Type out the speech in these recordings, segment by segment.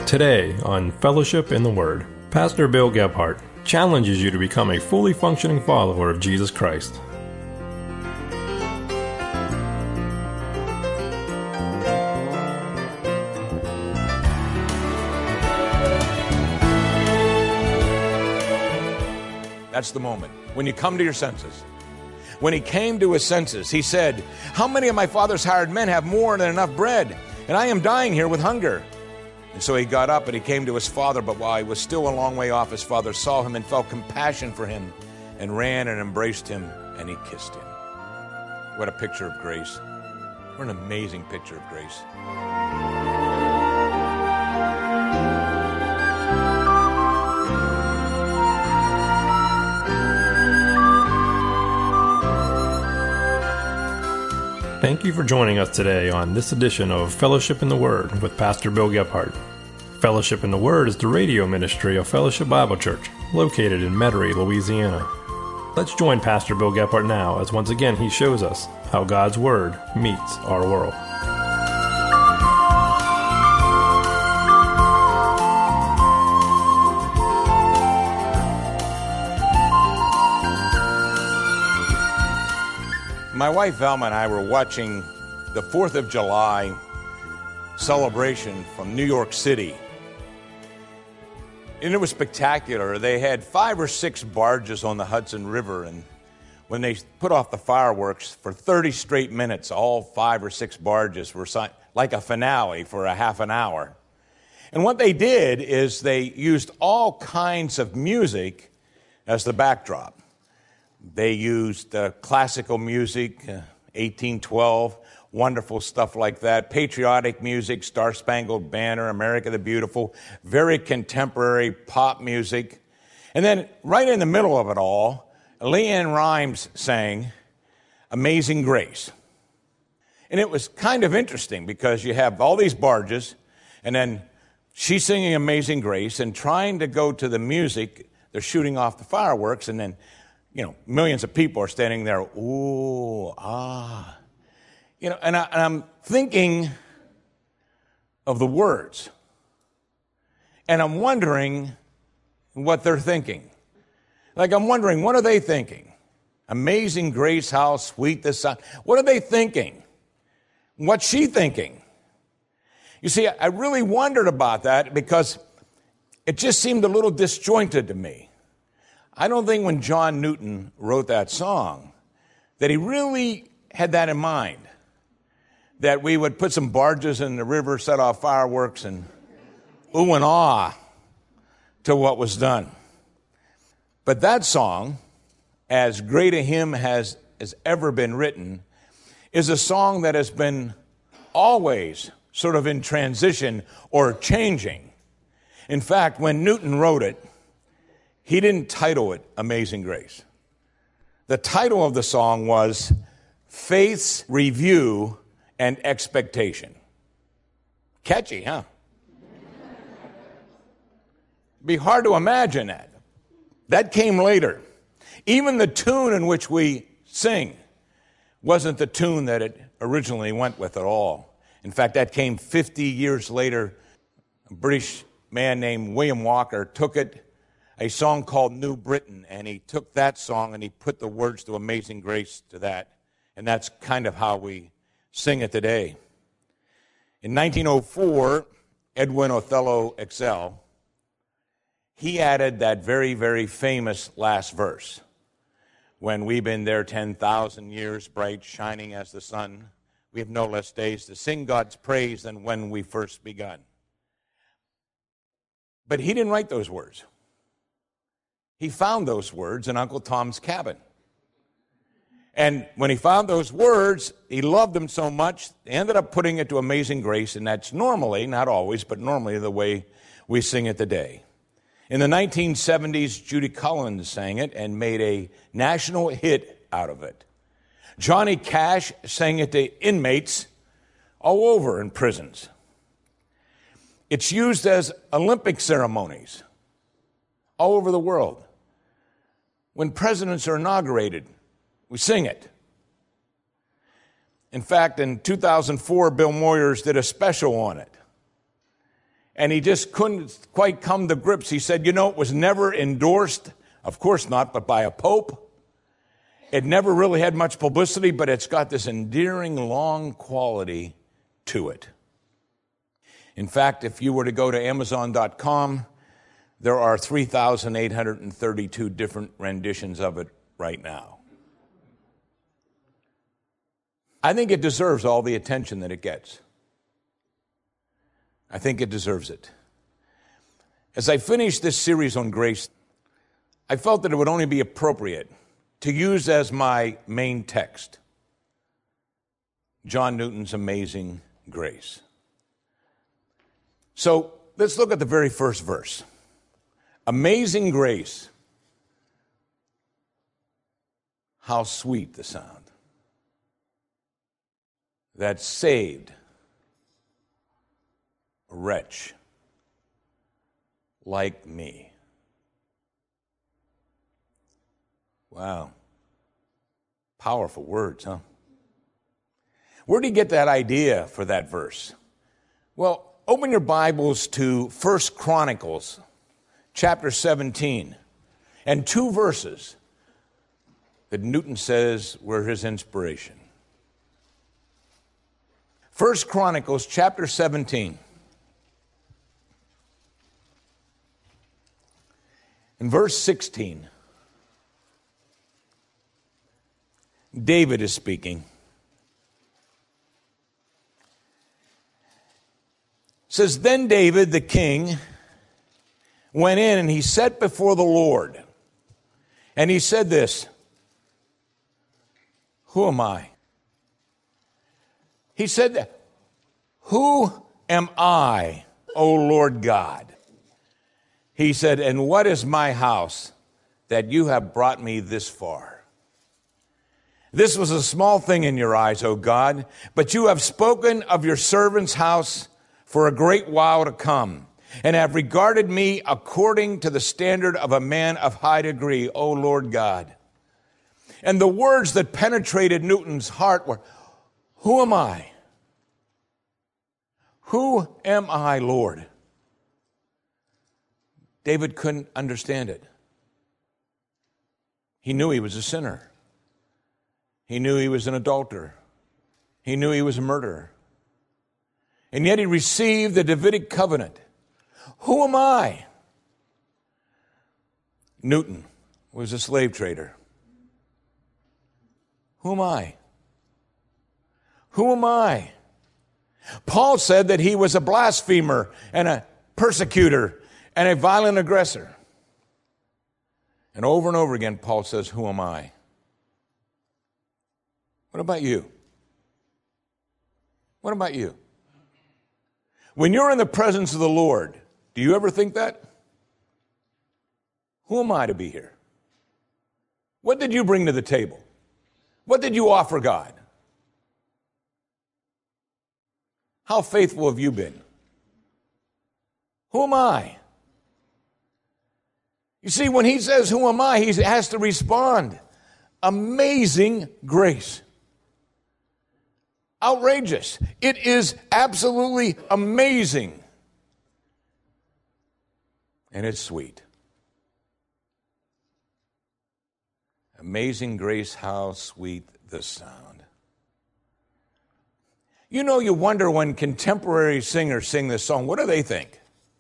Today on Fellowship in the Word, Pastor Bill Gebhardt challenges you to become a fully functioning follower of Jesus Christ. That's the moment when you come to your senses. When he came to his senses, he said, "How many of my father's hired men have more than enough bread? And I am dying here with hunger." And so he got up and he came to his father, but while he was still a long way off, his father saw him and felt compassion for him and ran and embraced him and he kissed him. What a picture of grace. What an amazing picture of grace. Thank you for joining us today on this edition of Fellowship in the Word with Pastor Bill Gebhardt. Fellowship in the Word is the radio ministry of Fellowship Bible Church, located in Metairie, Louisiana. Let's join Pastor Bill Gebhardt now as once again he shows us how God's Word meets our world. My wife Velma and I were watching the 4th of July celebration from New York City. And it was spectacular. They had 5 or 6 barges on the Hudson River, and when they put off the fireworks for 30 straight minutes, all 5 or 6 barges were like a finale for a half an hour. And what they did is they used all kinds of music as the backdrop. They used classical music, 1812, wonderful stuff like that, patriotic music, Star-Spangled Banner, America the Beautiful, very contemporary pop music. And then right in the middle of it all, LeAnn Rimes sang Amazing Grace. And it was kind of interesting because you have all these barges, and then she's singing Amazing Grace and trying to go to the music. They're shooting off the fireworks, and then millions of people are standing there, ooh, ah. And I'm thinking of the words. And I'm wondering what they're thinking. Like, I'm wondering, what are they thinking? Amazing grace, how sweet the sound. What are they thinking? What's she thinking? You see, I really wondered about that because it just seemed a little disjointed to me. I don't think when John Newton wrote that song that he really had that in mind, that we would put some barges in the river, set off fireworks, and ooh and ah to what was done. But that song, as great a hymn has ever been written, is a song that has been always sort of in transition or changing. In fact, when Newton wrote it, he didn't title it Amazing Grace. The title of the song was Faith's Review and Expectation. Catchy, huh? Be hard to imagine that. That came later. Even the tune in which we sing wasn't the tune that it originally went with at all. In fact, that came 50 years later. A British man named William Walker took it, a song called New Britain, and he took that song and he put the words to Amazing Grace to that, and that's kind of how we sing it today. In 1904, Edwin Othello Excel, he added that very, very famous last verse, when we've been there 10,000 years, bright, shining as the sun, we have no less days to sing God's praise than when we first begun. But he didn't write those words. He found those words in Uncle Tom's Cabin. And when he found those words, he loved them so much, he ended up putting it to Amazing Grace, and that's normally, not always, but normally the way we sing it today. In the 1970s, Judy Collins sang it and made a national hit out of it. Johnny Cash sang it to inmates all over in prisons. It's used as Olympic ceremonies all over the world. When presidents are inaugurated, we sing it. In fact, in 2004, Bill Moyers did a special on it. And he just couldn't quite come to grips. He said, it was never endorsed, of course not, but by a pope. It never really had much publicity, but it's got this endearing, long quality to it. In fact, if you were to go to Amazon.com, there are 3,832 different renditions of it right now. I think it deserves all the attention that it gets. I think it deserves it. As I finished this series on grace, I felt that it would only be appropriate to use as my main text John Newton's Amazing Grace. So let's look at the very first verse. Amazing grace, how sweet the sound that saved a wretch like me. Wow. Powerful words, huh? Where do you get that idea for that verse? Well, open your Bibles to 1 Chronicles chapter 17 and 2 verses that Newton says were his inspiration. 1 Chronicles chapter 17. In verse 16, David is speaking. It says, then David the king went in and he sat before the Lord. And he said this, who am I? He said, who am I, O Lord God? He said, and what is my house that you have brought me this far? This was a small thing in your eyes, O God, but you have spoken of your servant's house for a great while to come, and have regarded me according to the standard of a man of high degree, O Lord God. And the words that penetrated Newton's heart were, who am I? Who am I, Lord? David couldn't understand it. He knew he was a sinner. He knew he was an adulterer. He knew he was a murderer. And yet he received the Davidic covenant. Who am I? Newton was a slave trader. Who am I? Who am I? Paul said that he was a blasphemer and a persecutor and a violent aggressor. And over again, Paul says, who am I? What about you? What about you? When you're in the presence of the Lord, do you ever think that? Who am I to be here? What did you bring to the table? What did you offer God? How faithful have you been? Who am I? You see, when he says, who am I, he has to respond. Amazing grace. Outrageous. It is absolutely amazing. And it's sweet. Amazing grace, how sweet the sound. You wonder when contemporary singers sing this song, what do they think?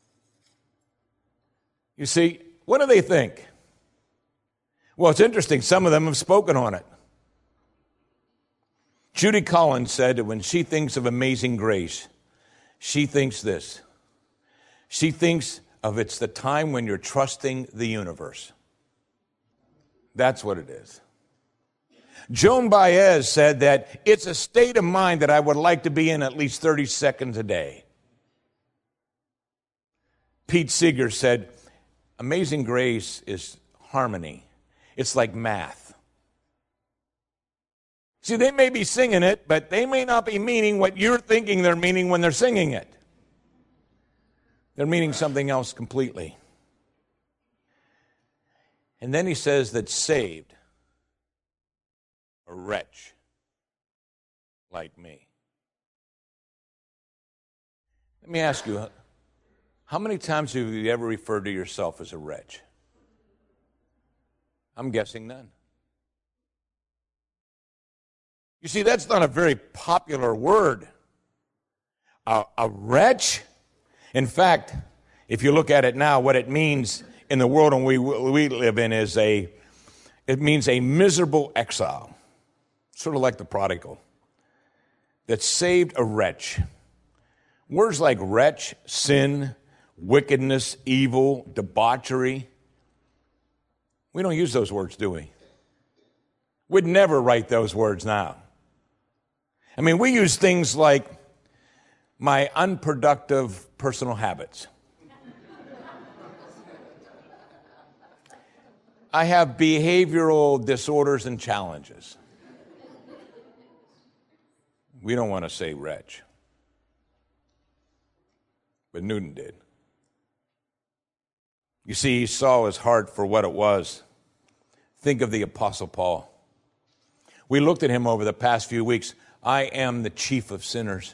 You see, what do they think? Well, it's interesting. Some of them have spoken on it. Judy Collins said that when she thinks of amazing grace, she thinks this. She thinks of it's the time when you're trusting the universe. That's what it is. Joan Baez said that it's a state of mind that I would like to be in at least 30 seconds a day. Pete Seeger said, amazing grace is harmony. It's like math. See, they may be singing it, but they may not be meaning what you're thinking they're meaning when they're singing it. They're meaning something else completely. And then he says that saved a wretch like me. Let me ask you, How many times have you ever referred to yourself as a wretch? I'm guessing none. You see, that's not a very popular word. A wretch? In fact, if you look at it now, what it means in the world we live in is it means a miserable exile, sort of like the prodigal, that saved a wretch. Words like wretch, sin, wickedness, evil, debauchery, we don't use those words, do we? We'd never write those words now. I mean, we use things like my unproductive personal habits. I have behavioral disorders and challenges. We don't want to say wretch. But Newton did. You see, he saw his heart for what it was. Think of the Apostle Paul. We looked at him over the past few weeks. I am the chief of sinners.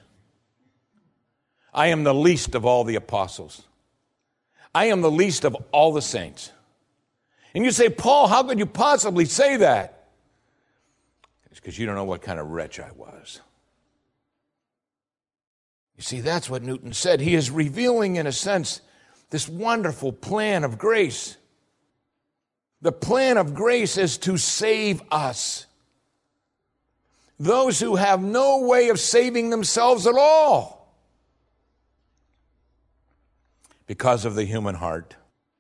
I am the least of all the apostles. I am the least of all the saints. And you say, Paul, how could you possibly say that? It's because you don't know what kind of wretch I was. You see, that's what Newton said. He is revealing, in a sense, this wonderful plan of grace. The plan of grace is to save us. Those who have no way of saving themselves at all because of the human heart.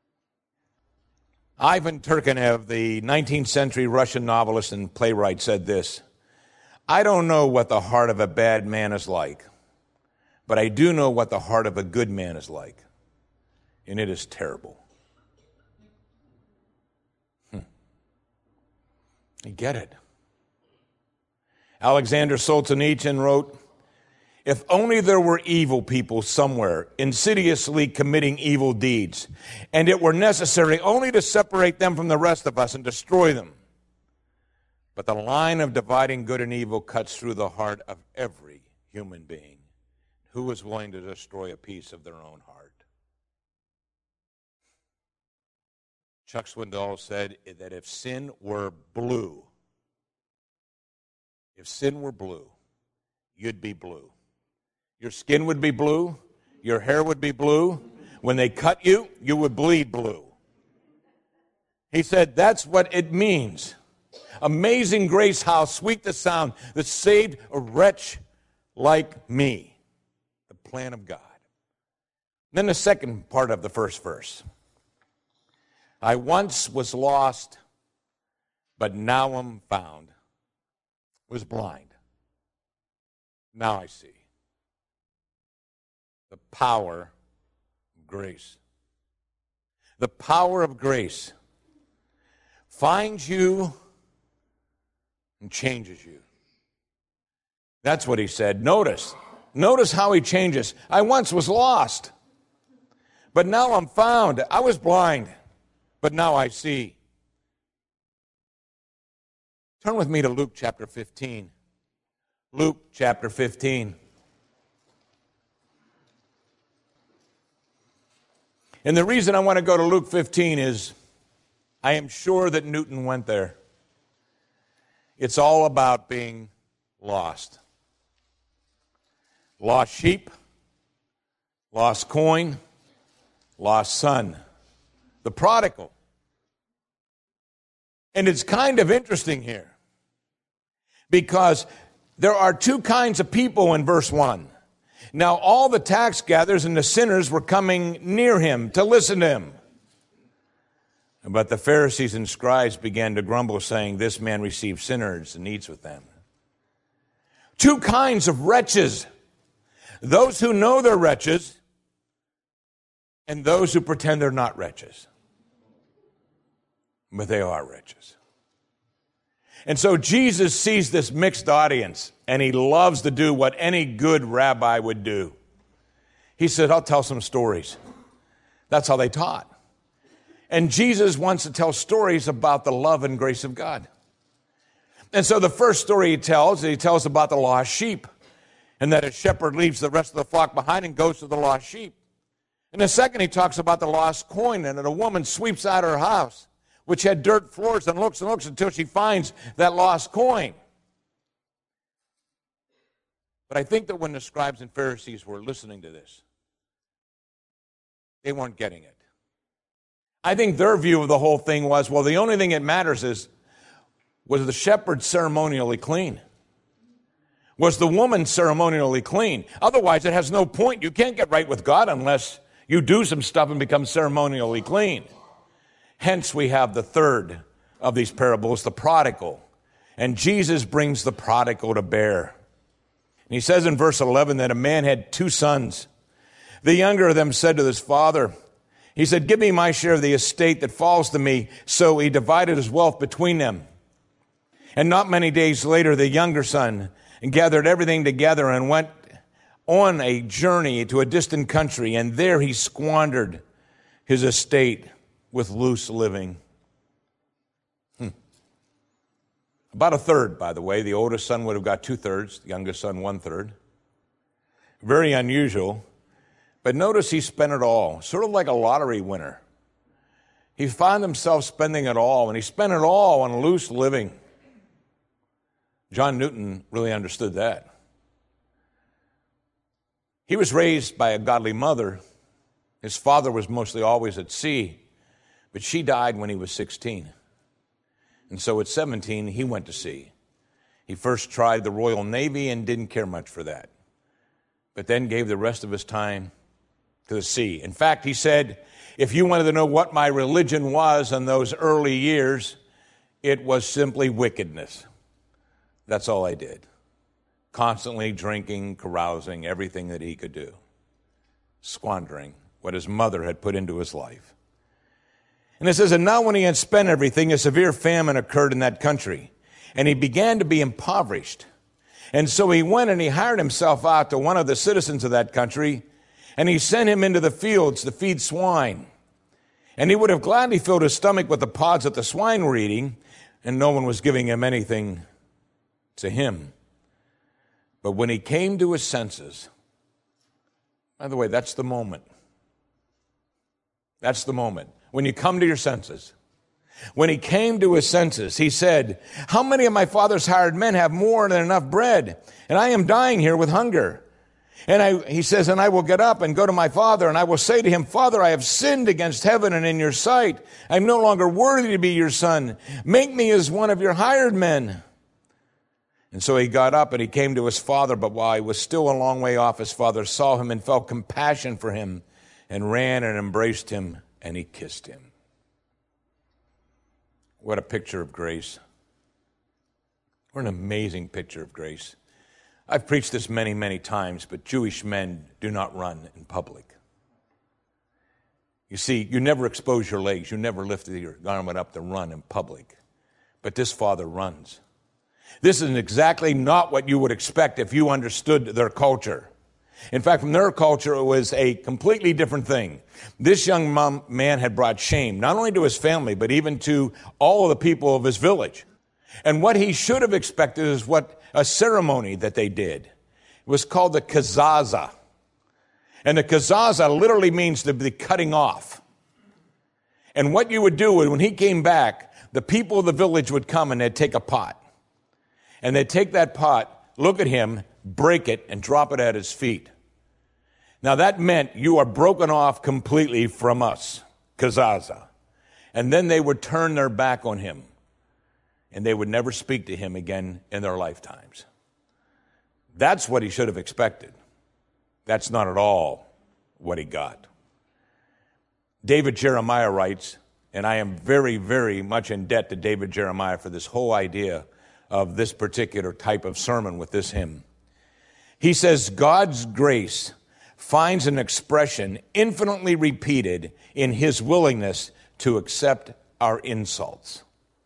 Ivan Turgenev, the 19th century Russian novelist and playwright, said this: I don't know what the heart of a bad man is like, but I do know what the heart of a good man is like, and it is terrible. You get it. Alexander Solzhenitsyn wrote, if only there were evil people somewhere insidiously committing evil deeds, and it were necessary only to separate them from the rest of us and destroy them. But the line of dividing good and evil cuts through the heart of every human being who is willing to destroy a piece of their own heart. Chuck Swindoll said that if sin were blue, you'd be blue. Your skin would be blue. Your hair would be blue. When they cut you, you would bleed blue. He said that's what it means. Amazing grace, how sweet the sound that saved a wretch like me. The plan of God. Then the second part of the first verse. I once was lost, but now am found. Was blind. Now I see. The power of grace. The power of grace finds you and changes you. That's what he said. Notice how he changes. I once was lost, but now I'm found. I was blind, but now I see. Turn with me to Luke chapter 15. Luke chapter 15. And the reason I want to go to Luke 15 is I am sure that Newton went there. It's all about being lost. Lost sheep, lost coin, lost son. The prodigal. And it's kind of interesting here because there are two kinds of people in verse 1. Now all the tax gatherers and the sinners were coming near him to listen to him. But the Pharisees and scribes began to grumble, saying, this man receives sinners and eats with them. Two kinds of wretches. Those who know they're wretches and those who pretend they're not wretches. But they are wretches. And so Jesus sees this mixed audience, and he loves to do what any good rabbi would do. He said, I'll tell some stories. That's how they taught. And Jesus wants to tell stories about the love and grace of God. And so the first story he tells about the lost sheep, and that a shepherd leaves the rest of the flock behind and goes to the lost sheep. In the second, he talks about the lost coin, and that a woman sweeps out her house, which had dirt floors, and looks until she finds that lost coin. But I think that when the scribes and Pharisees were listening to this, they weren't getting it. I think their view of the whole thing was, well, the only thing that matters is, was the shepherd ceremonially clean? Was the woman ceremonially clean? Otherwise, it has no point. You can't get right with God unless you do some stuff and become ceremonially clean. Hence, we have the third of these parables, the prodigal. And Jesus brings the prodigal to bear. And he says in verse 11 that a man had 2 sons. The younger of them said to his father, he said, give me my share of the estate that falls to me. So he divided his wealth between them. And not many days later, the younger son gathered everything together and went on a journey to a distant country, and there he squandered his estate with loose living. About a third, by the way. The oldest son would have got 2/3, the youngest son 1/3. Very unusual. But notice he spent it all, sort of like a lottery winner. He found himself spending it all, and he spent it all on loose living. John Newton really understood that. He was raised by a godly mother. His father was mostly always at sea, but she died when he was 16. And so at 17, he went to sea. He first tried the Royal Navy and didn't care much for that, but then gave the rest of his time to the sea. In fact, he said, if you wanted to know what my religion was in those early years, it was simply wickedness. That's all I did. Constantly drinking, carousing, everything that he could do. Squandering what his mother had put into his life. And it says, and now when he had spent everything, a severe famine occurred in that country, and he began to be impoverished. And so he went and he hired himself out to one of the citizens of that country, and he sent him into the fields to feed swine. And he would have gladly filled his stomach with the pods that the swine were eating, and no one was giving him anything to him. But when he came to his senses, by the way, that's the moment. That's the moment. When you come to your senses. When he came to his senses, he said, how many of my father's hired men have more than enough bread? And I am dying here with hunger. And he says, and I will get up and go to my father, and I will say to him, Father, I have sinned against heaven and in your sight. I am no longer worthy to be your son. Make me as one of your hired men. And so he got up and he came to his father, but while he was still a long way off, his father saw him and felt compassion for him and ran and embraced him and he kissed him. What a picture of grace. What an amazing picture of grace. I've preached this many, many times, but Jewish men do not run in public. You see, you never expose your legs. You never lift your garment up to run in public. But this father runs. This is exactly not what you would expect if you understood their culture. In fact, from their culture, it was a completely different thing. This young man had brought shame, not only to his family, but even to all of the people of his village. And what he should have expected is what a ceremony that they did. It was called the kazaza. And the kazaza literally means to be cutting off. And what you would do is when he came back, the people of the village would come and they'd take a pot. And they'd take that pot, look at him, break it, and drop it at his feet. Now that meant you are broken off completely from us, kazaza. And then they would turn their back on him. And they would never speak to him again in their lifetimes. That's what he should have expected. That's not at all what he got. David Jeremiah writes, and I am very, very much in debt to David Jeremiah for this whole idea of this particular type of sermon with this hymn. He says, God's grace finds an expression infinitely repeated in his willingness to accept our insults.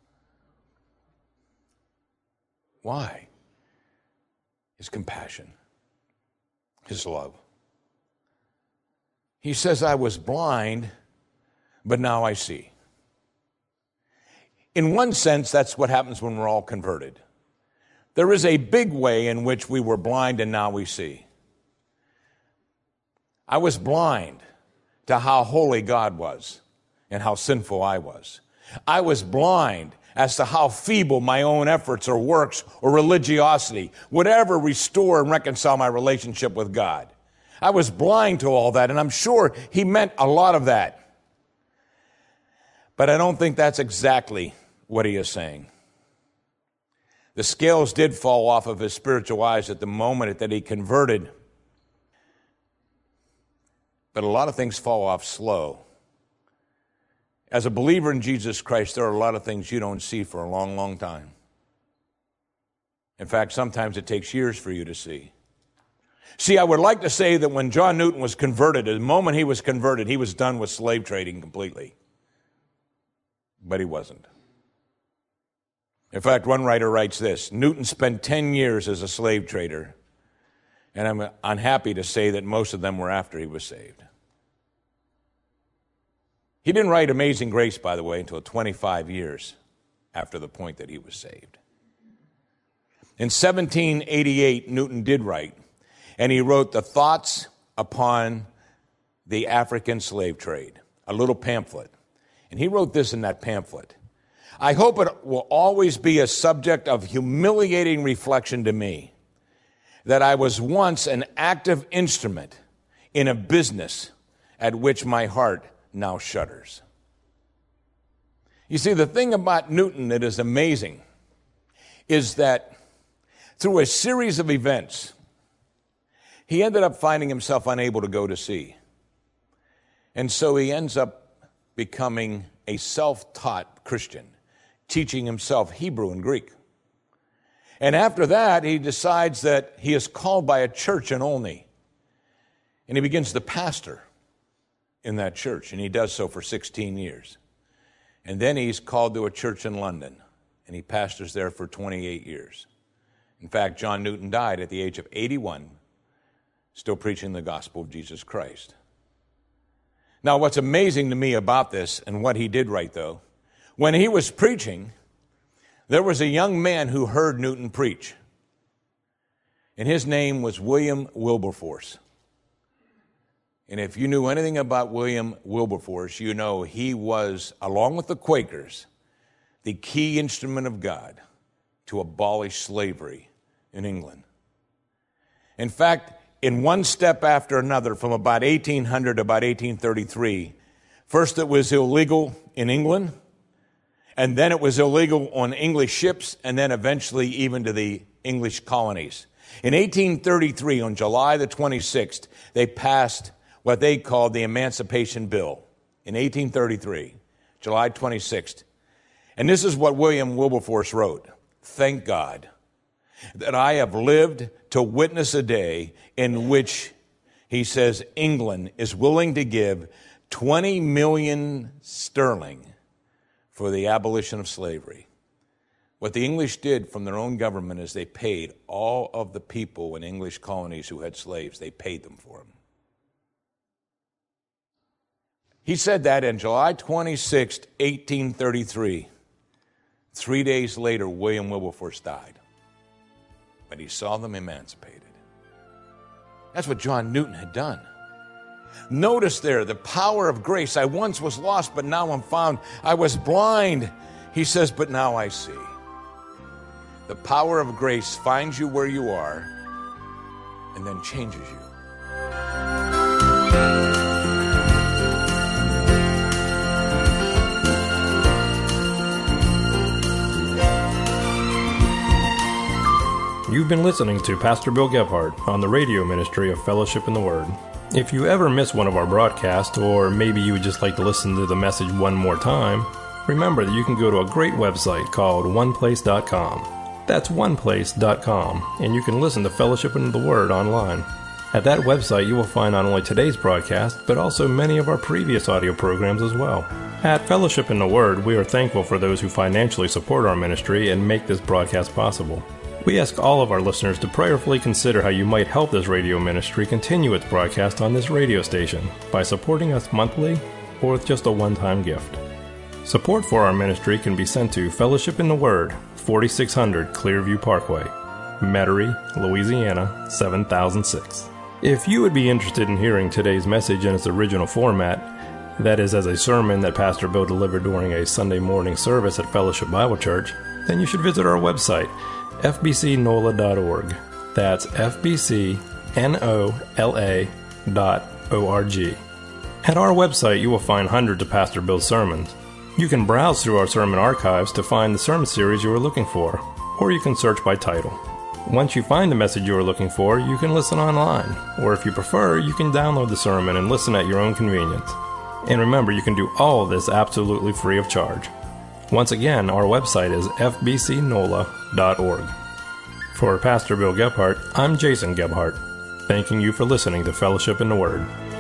Why? His compassion, his love. He says, I was blind, but now I see. In one sense, that's what happens when we're all converted. There is a big way in which we were blind and now we see. I was blind, to how holy God was and how sinful I was. I was blind as to how feeble my own efforts or works or religiosity would ever restore and reconcile my relationship with God. I was blind to all that, and I'm sure he meant a lot of that. But I don't think that's exactly what he is saying. The scales did fall off of his spiritual eyes at the moment that he converted. But a lot of things fall off slow. As a believer in Jesus Christ, there are a lot of things you don't see for a long, long time. In fact, sometimes it takes years for you to see. See, I would like to say that when John Newton was converted, the moment he was converted, he was done with slave trading completely. But he wasn't. In fact, one writer writes this: Newton spent 10 years as a slave trader, and I'm unhappy to say that most of them were after he was saved. He didn't write Amazing Grace, by the way, until 25 years after the point that he was saved. In 1788, Newton did write, and he wrote The Thoughts Upon the African Slave Trade, a little pamphlet. And he wrote this in that pamphlet: I hope it will always be a subject of humiliating reflection to me that I was once an active instrument in a business at which my heart now shudders. You see, the thing about Newton that is amazing is that through a series of events, he ended up finding himself unable to go to sea. And so he ends up becoming a self-taught Christian, teaching himself Hebrew and Greek. And after that, he decides that he is called by a church in Olney. And he begins to pastor in that church, and he does so for 16 years. And then he's called to a church in London, and he pastors there for 28 years. In fact, John Newton died at the age of 81, still preaching the gospel of Jesus Christ. Now, what's amazing to me about this and what he did right, though, when he was preaching, there was a young man who heard Newton preach, and his name was William Wilberforce. And if you knew anything about William Wilberforce, you know he was, along with the Quakers, the key instrument of God to abolish slavery in England. In fact, in one step after another, from about 1800 to about 1833, first it was illegal in England, and then it was illegal on English ships, and then eventually even to the English colonies. In 1833, on July the 26th, they passed what they called the Emancipation Bill. In 1833, July 26th. And this is what William Wilberforce wrote: Thank God that I have lived to witness a day in which, he says, England is willing to give 20 million sterling for the abolition of slavery. What the English did from their own government is they paid all of the people in English colonies who had slaves, they paid them for them. He said that on July 26, 1833. 3 days later, William Wilberforce died. But he saw them emancipated. That's what John Newton had done. Notice there the power of grace. I once was lost, but now I'm found. I was blind, he says, but now I see. The power of grace finds you where you are and then changes you. You've been listening to Pastor Bill Gebhardt on the radio ministry of Fellowship in the Word. If you ever miss one of our broadcasts, or maybe you would just like to listen to the message one more time, remember that you can go to a great website called oneplace.com. That's oneplace.com, and you can listen to Fellowship in the Word online. At that website, you will find not only today's broadcast, but also many of our previous audio programs as well. At Fellowship in the Word, we are thankful for those who financially support our ministry and make this broadcast possible. We ask all of our listeners to prayerfully consider how you might help this radio ministry continue its broadcast on this radio station by supporting us monthly or with just a one-time gift. Support for our ministry can be sent to Fellowship in the Word, 4600 Clearview Parkway, Metairie, Louisiana, 7006. If you would be interested in hearing today's message in its original format, that is as a sermon that Pastor Bill delivered during a Sunday morning service at Fellowship Bible Church, then you should visit our website, fbcnola.org. That's fbcnola.org. At our website, you will find hundreds of Pastor Bill's sermons. You can browse through our sermon archives to find the sermon series you are looking for, or you can search by title. Once you find the message you are looking for, you can listen online, or if you prefer, you can download the sermon and listen at your own convenience. And remember, you can do all of this absolutely free of charge. Once again, our website is fbcnola.org. For Pastor Bill Gebhardt, I'm Jason Gebhardt, thanking you for listening to Fellowship in the Word.